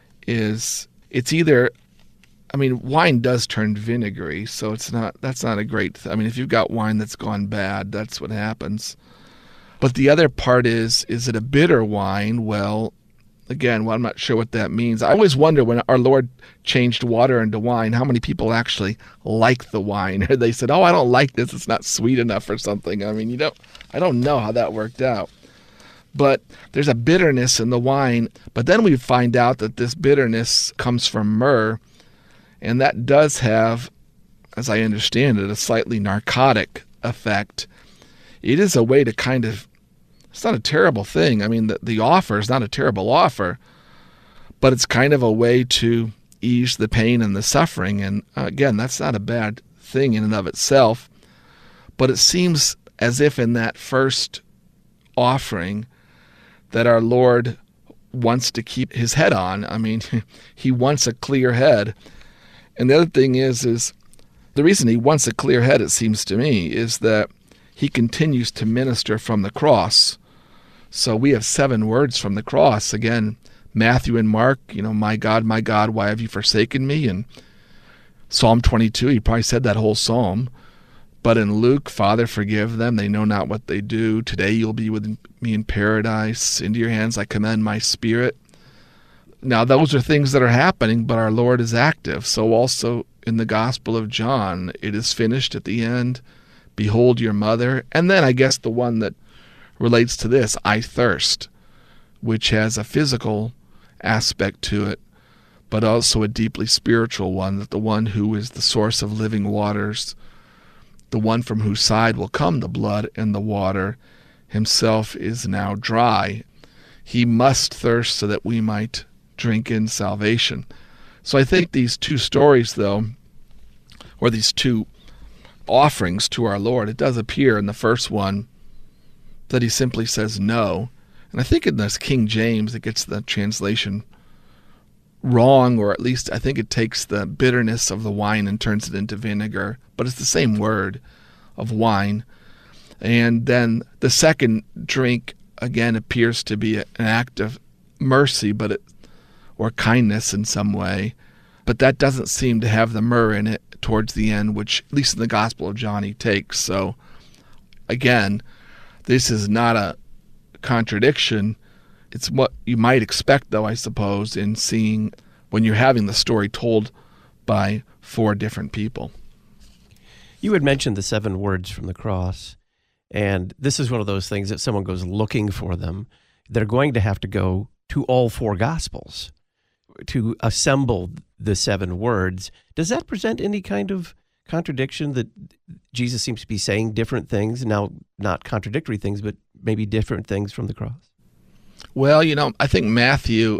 is it's either, I mean, wine does turn vinegary, so that's not a great I mean, if you've got wine that's gone bad, that's what happens. But the other part is it a bitter wine? Well, again, I'm not sure what that means. I always wonder when our Lord changed water into wine, how many people actually like the wine? Or they said, "Oh, I don't like this, it's not sweet enough," or something. I mean, I don't know how that worked out. But there's a bitterness in the wine. But then we find out that this bitterness comes from myrrh, and that does have, as I understand it, a slightly narcotic effect. It is a way to kind of, it's not a terrible thing. I mean, the offer is not a terrible offer, but it's kind of a way to ease the pain and the suffering. And again, that's not a bad thing in and of itself. But it seems as if in that first offering that our Lord wants to keep his head on. I mean, he wants a clear head. And the other thing is the reason he wants a clear head, it seems to me, is that he continues to minister from the cross. So we have 7 words from the cross. Again, Matthew and Mark, my God, why have you forsaken me? And Psalm 22, he probably said that whole psalm. But in Luke, Father, forgive them. They know not what they do. Today you'll be with me in paradise. Into your hands I commend my spirit. Now, those are things that are happening, but our Lord is active. So also in the Gospel of John, it is finished at the end. Behold your mother. And then I guess the one that relates to this, I thirst, which has a physical aspect to it, but also a deeply spiritual one, that the one who is the source of living waters the one from whose side will come the blood and the water himself is now dry. He must thirst so that we might drink in salvation. So I think these two stories, though, or these two offerings to our Lord, it does appear in the first one that he simply says no. And I think in this King James it gets the translation wrong, or at least I think it takes the bitterness of the wine and turns it into vinegar, but it's the same word of wine. And then the second drink again appears to be an act of mercy, or kindness in some way, but that doesn't seem to have the myrrh in it towards the end, which at least in the Gospel of John he takes. So again, this is not a contradiction. It's what you might expect, though, I suppose, in seeing when you're having the story told by four different people. You had mentioned the 7 words from the cross, and this is one of those things that someone goes looking for them. They're going to have to go to all 4 Gospels to assemble the 7 words. Does that present any kind of contradiction that Jesus seems to be saying different things, now not contradictory things, but maybe different things from the cross? Well, I think Matthew,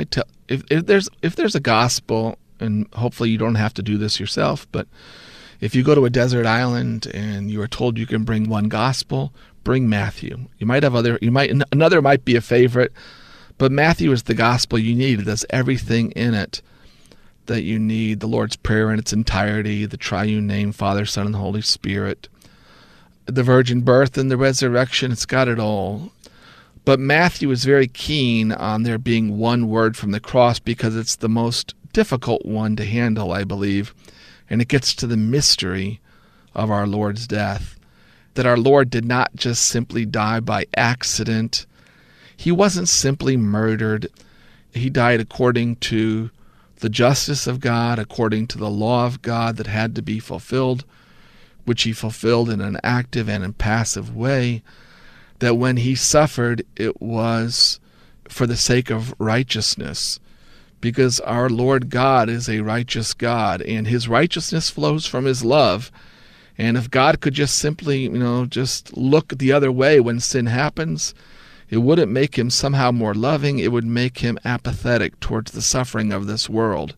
if there's a gospel, and hopefully you don't have to do this yourself, but if you go to a desert island and you are told you can bring one gospel, bring Matthew. You might have another might be a favorite, but Matthew is the gospel you need. It has everything in it that you need: the Lord's Prayer in its entirety, the triune name, Father, Son, and Holy Spirit, the virgin birth and the resurrection. It's got it all. But Matthew is very keen on there being one word from the cross because it's the most difficult one to handle, I believe, and it gets to the mystery of our Lord's death, that our Lord did not just simply die by accident. He wasn't simply murdered. He died according to the justice of God, according to the law of God that had to be fulfilled, which he fulfilled in an active and impassive way, that when he suffered, it was for the sake of righteousness, because our Lord God is a righteous God, and his righteousness flows from his love. And if God could just simply, just look the other way when sin happens, it wouldn't make him somehow more loving. It would make him apathetic towards the suffering of this world.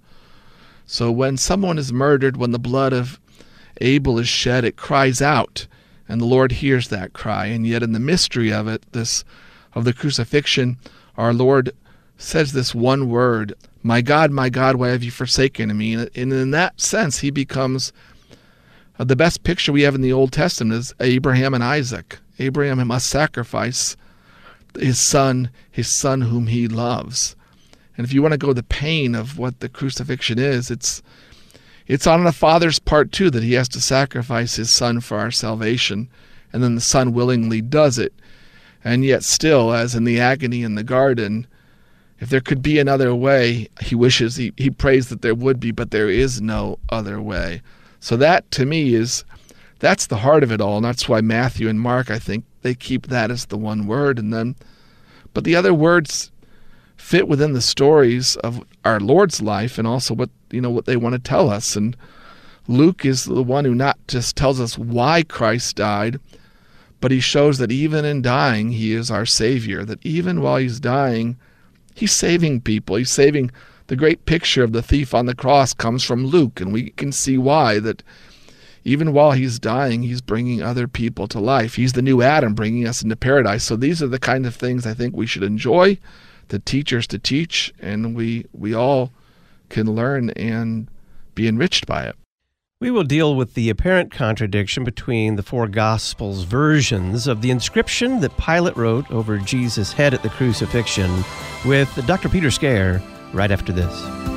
So when someone is murdered, when the blood of Abel is shed, it cries out, and the Lord hears that cry. And yet in the mystery of it, of the crucifixion, our Lord says this one word, my God, why have you forsaken me? And in that sense, he becomes the best picture we have in the Old Testament is Abraham and Isaac. Abraham must sacrifice his son whom he loves. And if you want to go the pain of what the crucifixion is, it's on the Father's part too, that he has to sacrifice his son for our salvation, and then the son willingly does it. And yet still, as in the agony in the garden, if there could be another way, he prays that there would be, but there is no other way. So that, to me, that's the heart of it all, and that's why Matthew and Mark, I think, they keep that as the one word, but the other words fit within the stories of our Lord's life and also what they want to tell us. And Luke is the one who not just tells us why Christ died, but he shows that even in dying, he is our Savior, that even while he's dying, he's saving people. He's saving. The great picture of the thief on the cross comes from Luke, and we can see why, that even while he's dying, he's bringing other people to life. He's the new Adam, bringing us into paradise. So these are the kind of things I think we should enjoy, the teachers to teach, and we all can learn and be enriched by it. We will deal with the apparent contradiction between the 4 Gospels' versions of the inscription that Pilate wrote over Jesus' head at the crucifixion with Dr. Peter Scare right after this.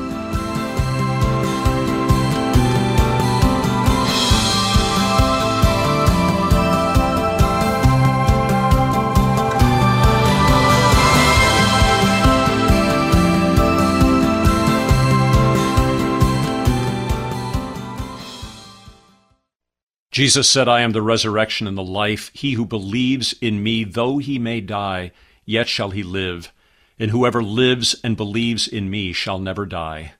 Jesus said, I am the resurrection and the life. He who believes in me, though he may die, yet shall he live. And whoever lives and believes in me shall never die.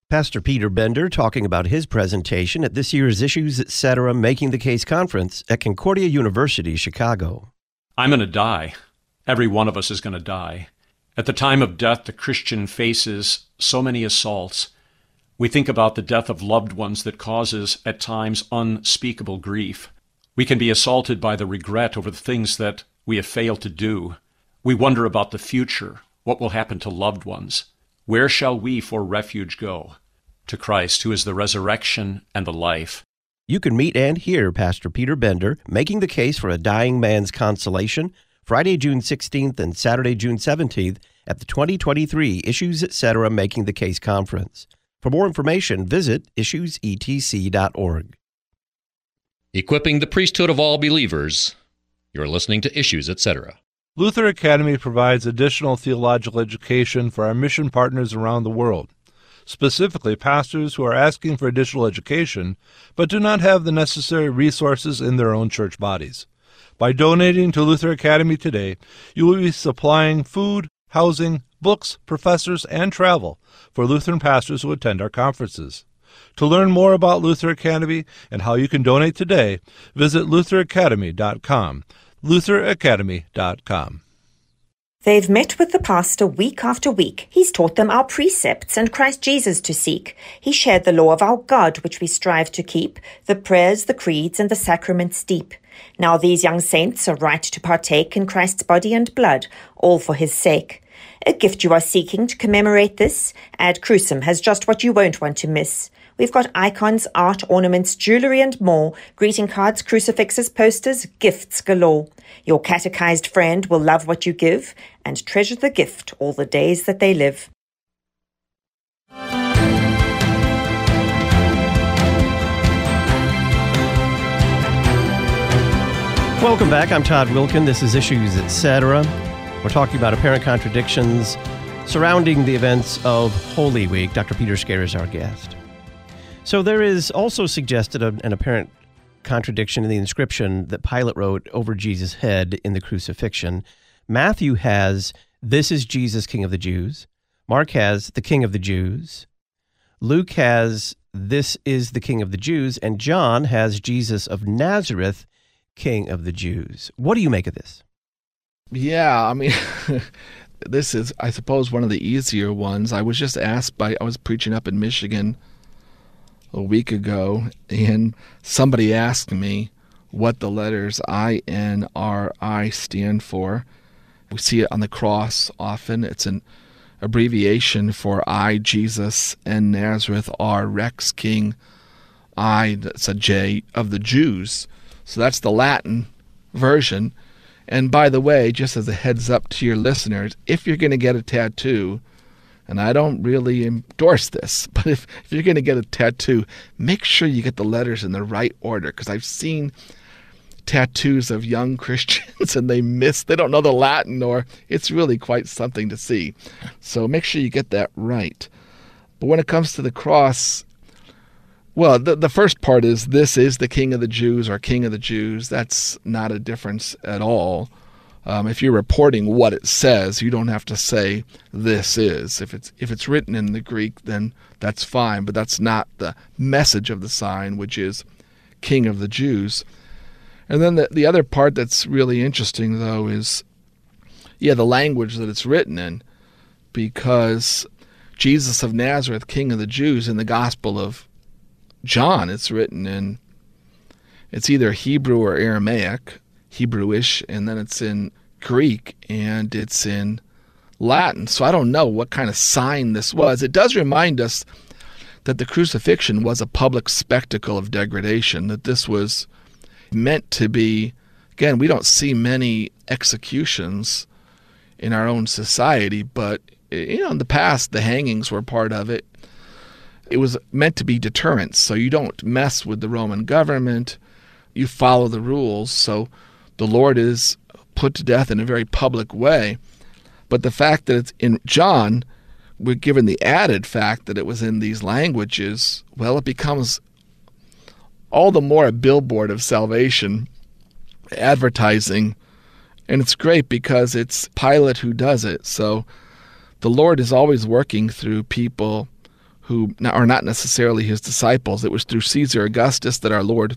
Pastor Peter Bender talking about his presentation at this year's Issues Etc. Making the Case Conference at Concordia University, Chicago. I'm going to die. Every one of us is going to die. At the time of death, the Christian faces so many assaults. We think about the death of loved ones that causes, at times, unspeakable grief. We can be assaulted by the regret over the things that we have failed to do. We wonder about the future, what will happen to loved ones. Where shall we for refuge go? To Christ, who is the resurrection and the life. You can meet and hear Pastor Peter Bender making the case for a dying man's consolation Friday, June 16th and Saturday, June 17th at the 2023 Issues Etc. Making the Case Conference. For more information, visit issuesetc.org. Equipping the priesthood of all believers. You're listening to Issues Etc. Luther Academy provides additional theological education for our mission partners around the world, specifically pastors who are asking for additional education but do not have the necessary resources in their own church bodies. By donating to Luther Academy today, you will be supplying food, housing, books, professors, and travel for Lutheran pastors who attend our conferences. To learn more about Luther Academy and how you can donate today, visit lutheracademy.com. lutheracademy.com. They've met with the pastor week after week. He's taught them our precepts and Christ Jesus to seek. He shared the law of our God, which we strive to keep, the prayers, the creeds, and the sacraments deep. Now these young saints are right to partake in Christ's body and blood, all for his sake. A gift you are seeking to commemorate this? Ad Crucem has just what you won't want to miss. We've got icons, art, ornaments, jewelry, and more, greeting cards, crucifixes, posters, gifts galore. Your catechized friend will love what you give and treasure the gift all the days that they live. Welcome back. I'm Todd Wilkin. This is Issues Etc. We're talking about apparent contradictions surrounding the events of Holy Week. Dr. Peter Scaer is our guest. So there is also suggested an apparent contradiction in the inscription that Pilate wrote over Jesus' head in the crucifixion. Matthew has, "This is Jesus, King of the Jews." Mark has, "The King of the Jews." Luke has, "This is the King of the Jews." And John has Jesus of Nazareth, King of the Jews. What do you make of this? Yeah, I mean, this is, I suppose, one of the easier ones. I was just asked I was preaching up in Michigan a week ago, and somebody asked me what the letters INRI stand for. We see it on the cross often. It's an abbreviation for I, Jesus, N, Nazareth, R, Rex, King, I, that's a J, of the Jews. So that's the Latin version. And by the way, just as a heads up to your listeners, if you're going to get a tattoo, and I don't really endorse this, but if you're going to get a tattoo, make sure you get the letters in the right order, because I've seen tattoos of young Christians and they don't know the Latin, or it's really quite something to see. So make sure you get that right. But when it comes to the cross, well, the first part is, "This is the King of the Jews," or King of the Jews. That's not a difference at all. If you're reporting what it says, you don't have to say "this is." If it's written in the Greek, then that's fine, but that's not the message of the sign, which is King of the Jews. And then the other part that's really interesting, though, is, the language that it's written in, because Jesus of Nazareth, King of the Jews, in the Gospel of John, it's written in, it's either Hebrew or Aramaic, Hebrewish, and then it's in Greek, and it's in Latin. So I don't know what kind of sign this was. It does remind us that the crucifixion was a public spectacle of degradation, that this was meant to be, again, we don't see many executions in our own society, but in the past, the hangings were part of it. It was meant to be deterrence, so you don't mess with the Roman government, you follow the rules. So the Lord is put to death in a very public way. But the fact that it's in John, we're given the added fact that it was in these languages, well, it becomes all the more a billboard of salvation, advertising. And it's great because it's Pilate who does it. So the Lord is always working through people who are not necessarily his disciples. It was through Caesar Augustus that our Lord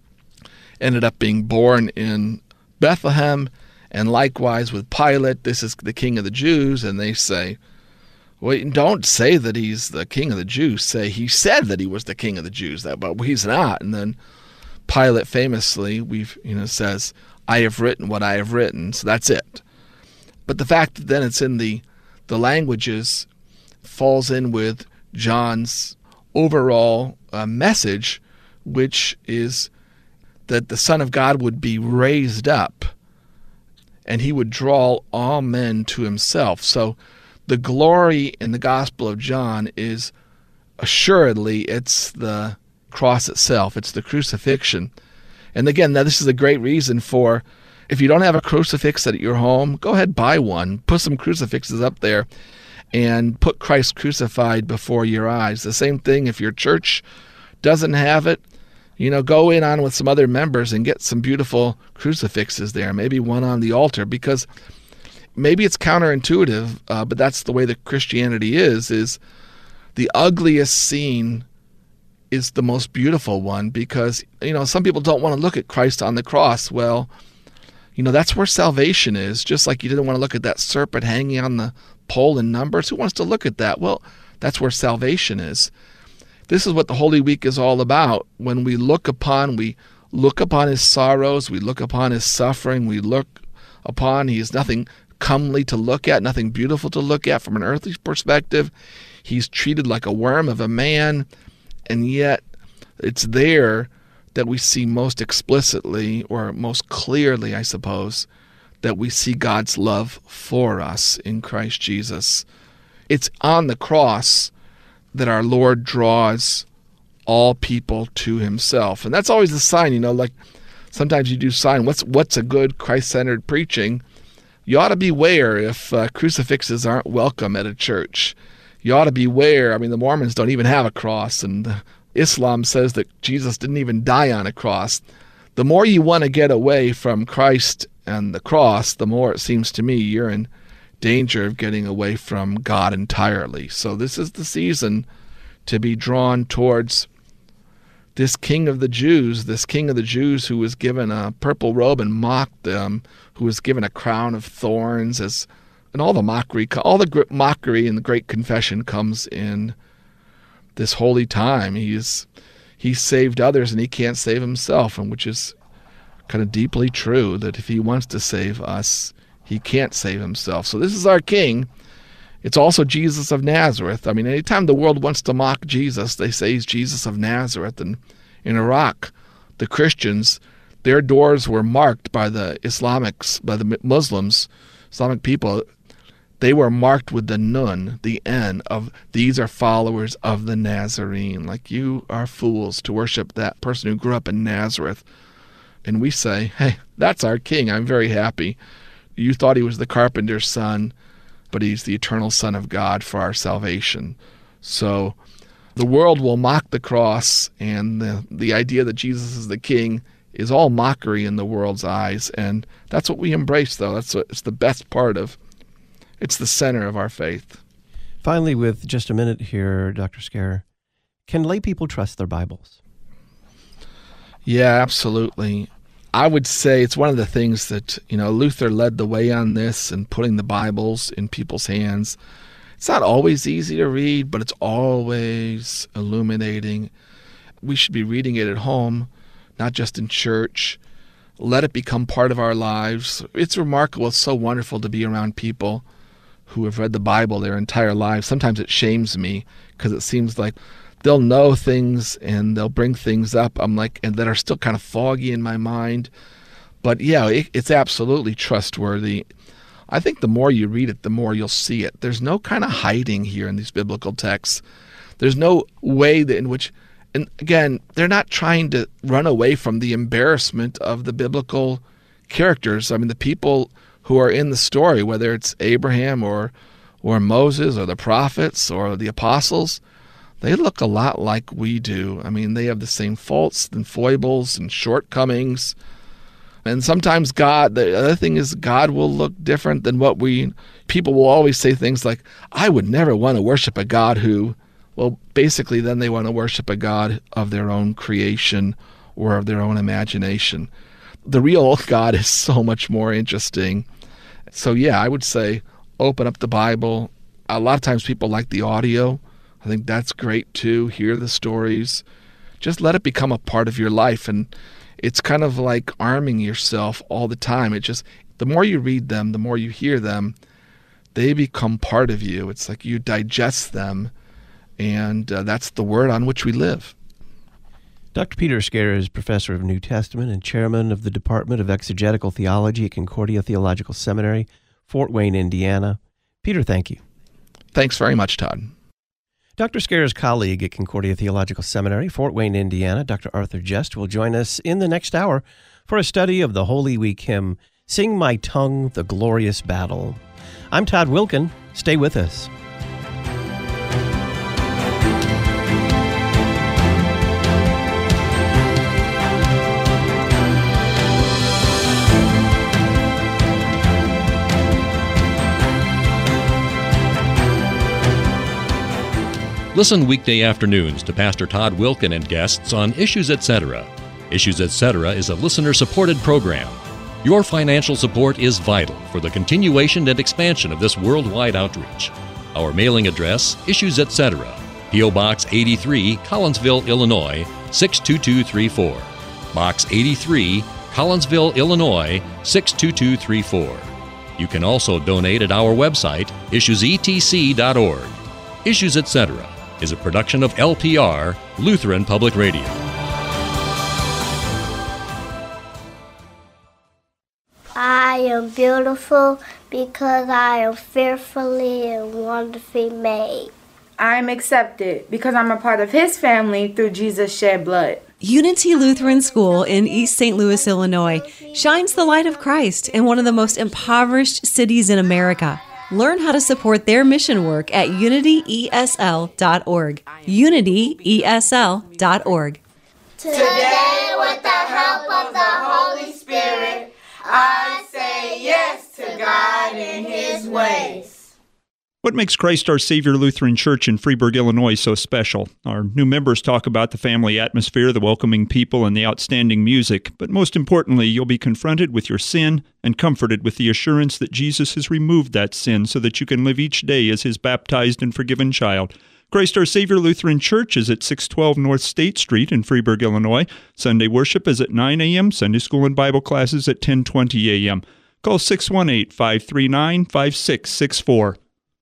ended up being born in Bethlehem, and likewise with Pilate, this is the King of the Jews, and they say, well, don't say that he's the King of the Jews. Say he said that he was the King of the Jews, but he's not. And then Pilate famously says, I have written what I have written, so that's it. But the fact that then it's in the languages falls in with John's overall message, which is that the Son of God would be raised up and he would draw all men to himself. So the glory in the Gospel of John is assuredly it's the cross itself. It's the crucifixion. And again, now this is a great reason for, if you don't have a crucifix at your home, go ahead, buy one. Put some crucifixes up there and put Christ crucified before your eyes. The same thing if your church doesn't have it, go in on with some other members and get some beautiful crucifixes there, maybe one on the altar, because maybe it's counterintuitive, but that's the way that Christianity is the ugliest scene is the most beautiful one, because, some people don't want to look at Christ on the cross. Well, that's where salvation is. Just like you didn't want to look at that serpent hanging on the pole in Numbers. Who wants to look at that? Well, that's where salvation is. This is what the Holy Week is all about. When we look upon his sorrows, we look upon his suffering, we look upon, he is nothing comely to look at, nothing beautiful to look at from an earthly perspective. He's treated like a worm of a man, and yet it's there that we see most explicitly, or most clearly, I suppose, that we see God's love for us in Christ Jesus. It's on the cross that our Lord draws all people to himself. And that's always the sign, like sometimes you do sign, what's a good Christ-centered preaching? You ought to beware if crucifixes aren't welcome at a church. You ought to beware. The Mormons don't even have a cross, and Islam says that Jesus didn't even die on a cross. The more you want to get away from Christ and the cross, the more it seems to me you're in danger of getting away from God entirely. So this is the season to be drawn towards this King of the Jews, who was given a purple robe and mocked them, who was given a crown of thorns, and all the mockery and the great confession comes in this holy time. He saved others and he can't save himself, and which is kind of deeply true, that if he wants to save us, he can't save himself. So this is our King. It's also Jesus of Nazareth. Anytime the world wants to mock Jesus, they say he's Jesus of Nazareth. And in Iraq, the Christians, their doors were marked by the Muslims, Islamic people. They were marked with the nun, the N, of these are followers of the Nazarene. Like, you are fools to worship that person who grew up in Nazareth. And we say, hey, that's our King. I'm very happy. You thought he was the carpenter's son, but he's the eternal Son of God for our salvation. So the world will mock the cross, and the idea that Jesus is the King is all mockery in the world's eyes. And that's what we embrace, though. It's the best part of, it's the center of our faith. Finally, with just a minute here, Dr. Scaer, can lay people trust their Bibles? Yeah, absolutely. I would say it's one of the things that, Luther led the way on this and putting the Bibles in people's hands. It's not always easy to read, but it's always illuminating. We should be reading it at home, not just in church. Let it become part of our lives. It's remarkable. It's so wonderful to be around people who have read the Bible their entire lives. Sometimes it shames me because it seems like they'll know things and they'll bring things up and that are still kind of foggy in my mind. But yeah, it's absolutely trustworthy. I think the more you read it, the more you'll see it. There's no kind of hiding here in these biblical texts. There's no way in which, and again, they're not trying to run away from the embarrassment of the biblical characters. The people who are in the story, whether it's Abraham or Moses or the prophets or the apostles, they look a lot like we do. They have the same faults and foibles and shortcomings. And sometimes the other thing is God will look different than people will always say things like, I would never want to worship a God who, Well, basically, then they want to worship a God of their own creation or of their own imagination. The real God is so much more interesting. So yeah, I would say open up the Bible. A lot of times people like the audio. I think that's great too. Hear the stories. Just let it become a part of your life. And it's kind of like arming yourself all the time. The more you read them, the more you hear them, they become part of you. It's like you digest them. And that's the word on which we live. Dr. Peter Scarer is professor of New Testament and chairman of the Department of Exegetical Theology at Concordia Theological Seminary, Fort Wayne, Indiana. Peter, thank you. Thanks very much, Todd. Dr. Scarer's colleague at Concordia Theological Seminary, Fort Wayne, Indiana, Dr. Arthur Just, will join us in the next hour for a study of the Holy Week hymn, Sing My Tongue the Glorious Battle. I'm Todd Wilken. Stay with us. Listen weekday afternoons to Pastor Todd Wilken and guests on Issues Etc. Issues Etc. is a listener-supported program. Your financial support is vital for the continuation and expansion of this worldwide outreach. Our mailing address, Issues Etc., P.O. Box 83, Collinsville, Illinois, 62234. Box 83, Collinsville, Illinois, 62234. You can also donate at our website, issuesetc.org. Issues Etc. is a production of LPR, Lutheran Public Radio. I am beautiful because I am fearfully and wonderfully made. I'm accepted because I'm a part of His family through Jesus' shed blood. Unity Lutheran School in East St. Louis, Illinois, shines the light of Christ in one of the most impoverished cities in America. Learn how to support their mission work at unityesl.org. unityesl.org. Today, with the help of the Holy Spirit, I say yes to God and His ways. What makes Christ Our Savior Lutheran Church in Freeburg, Illinois so special? Our new members talk about the family atmosphere, the welcoming people, and the outstanding music. But most importantly, you'll be confronted with your sin and comforted with the assurance that Jesus has removed that sin so that you can live each day as His baptized and forgiven child. Christ Our Savior Lutheran Church is at 612 North State Street in Freeburg, Illinois. Sunday worship is at 9 a.m., Sunday school and Bible classes at 10:20 a.m. Call 618-539-5664.